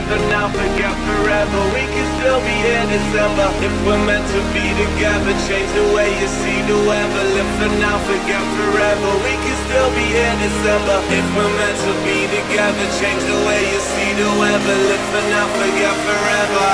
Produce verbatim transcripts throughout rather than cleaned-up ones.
for now, forget forever. We can still be here December. If we're meant to be together, change the way you see the weather. Live for now, forget forever. We can still be here December. If we're meant to be together, change the way you see the weather. Live for now, forget forever.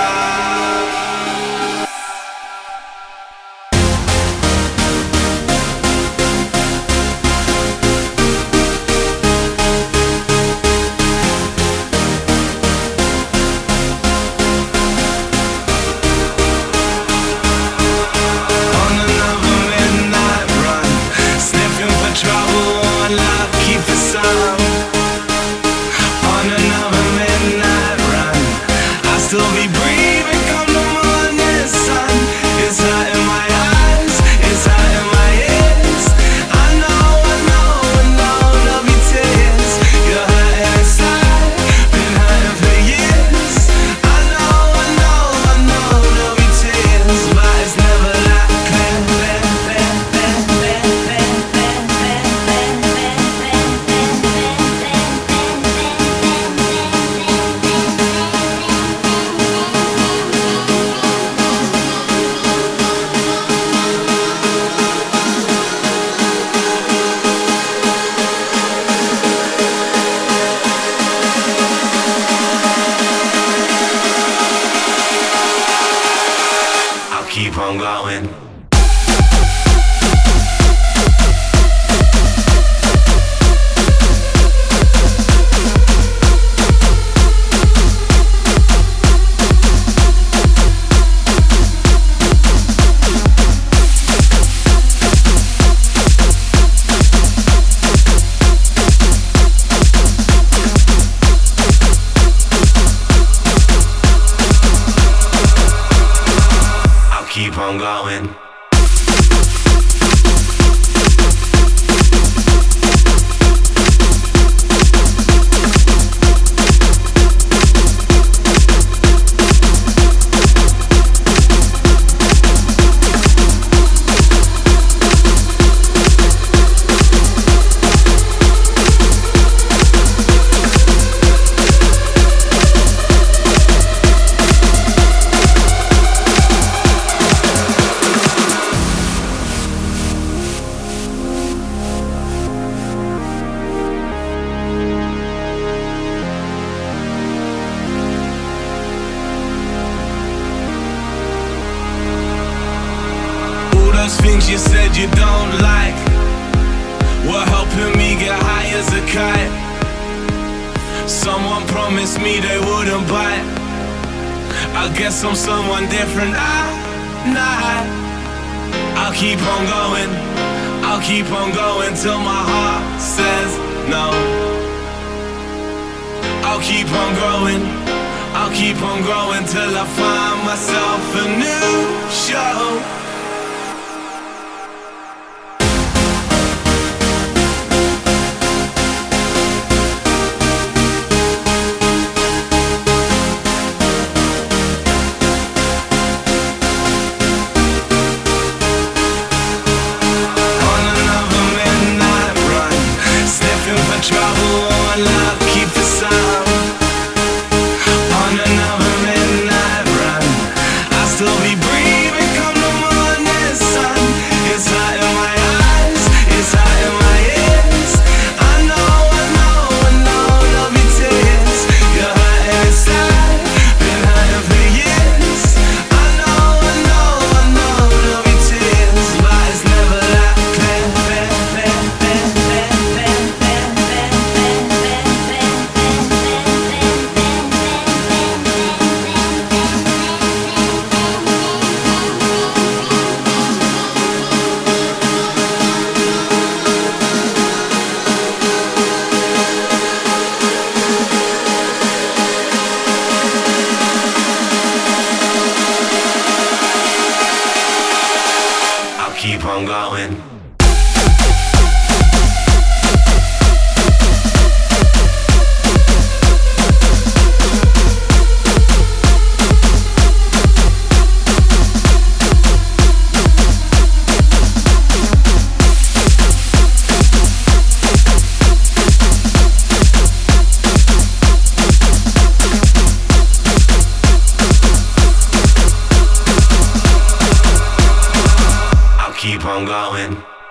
Keep on going. Keep on going. Those things you said you don't like were helping me get high as a kite. Someone promised me they wouldn't bite. I guess I'm someone different. I, nah, I'll keep on going. I'll keep on going till my heart says no. I'll keep on growing. I'll keep on growing till I find myself a new show. Keep on going. keep on going.